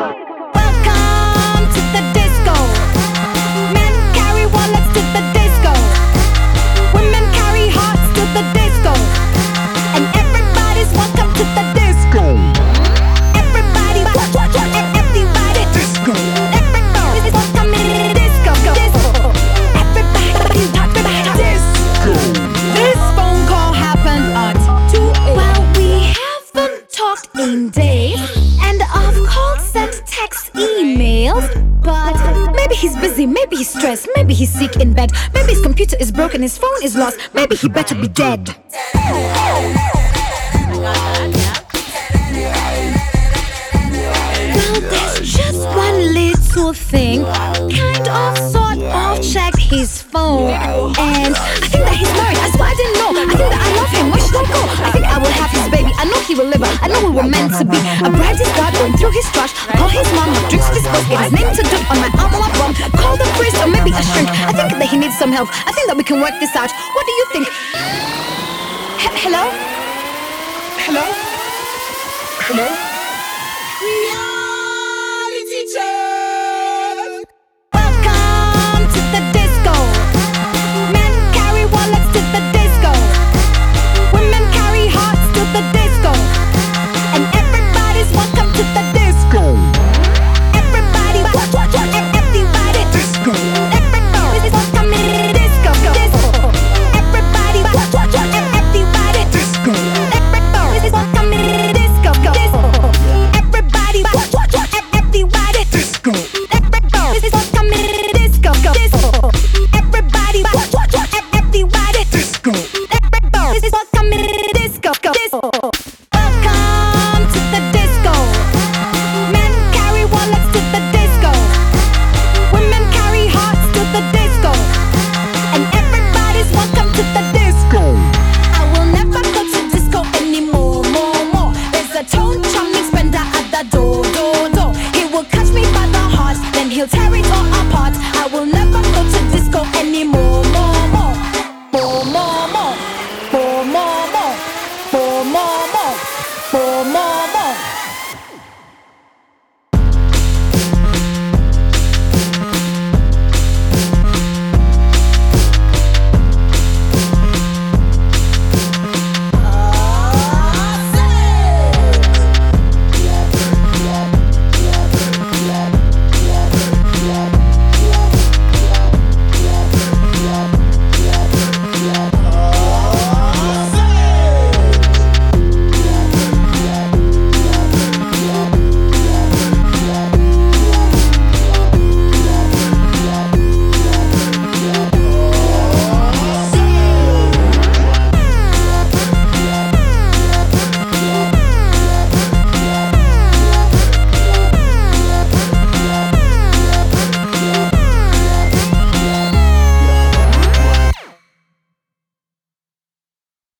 Welcome to the disco. Men carry wallets to the disco. Women carry hearts to the disco. And everybody's welcome to the disco. Everybody, everybody, disco. Everybody's welcome in the disco. Everybody, disco. This phone call happened at 2 a.m. Well, we haven't talked in days, and I've called, sent texts, emails. But maybe he's busy, maybe he's stressed, maybe he's sick in bed, maybe his computer is broken, his phone is lost, maybe he better be dead. Well, there's just one little thing, kind of, sort of, check his phone, and I think that he's married. I swear I didn't know. I think that I love him. Where should I go? I think I will have his baby. I know he will live. I know we were meant to be. I bribed his dad, going through his trash. I call his mom, he drinks his bus, get his name to dip on my arm or my bum. Call the priest or maybe a shrink. I think that he needs some help. I think that we can work this out. What do you think? Hello? Hello? Hello? Reality check. Welcome to the disco. Men carry wallets to the disco. Women carry hearts to the disco. And everybody's welcome to the disco. Everybody, everybody, disco. Everybody's welcome in the disco. Everybody, everybody, disco. Everybody's welcome in the disco. Everybody, everybody, disco. Everybody's welcome in the disco. Everybody, everybody, disco. Everybody's welcome in the disco. Welcome to the disco. Men carry wallets to the disco. Women carry hearts to the disco. And everybody's welcome to the disco. I will never go to disco anymore, more. There's a tone charming spender at the door. He will catch me by the heart, then he'll tear it all apart. I will never go to disco anymore, more. For more.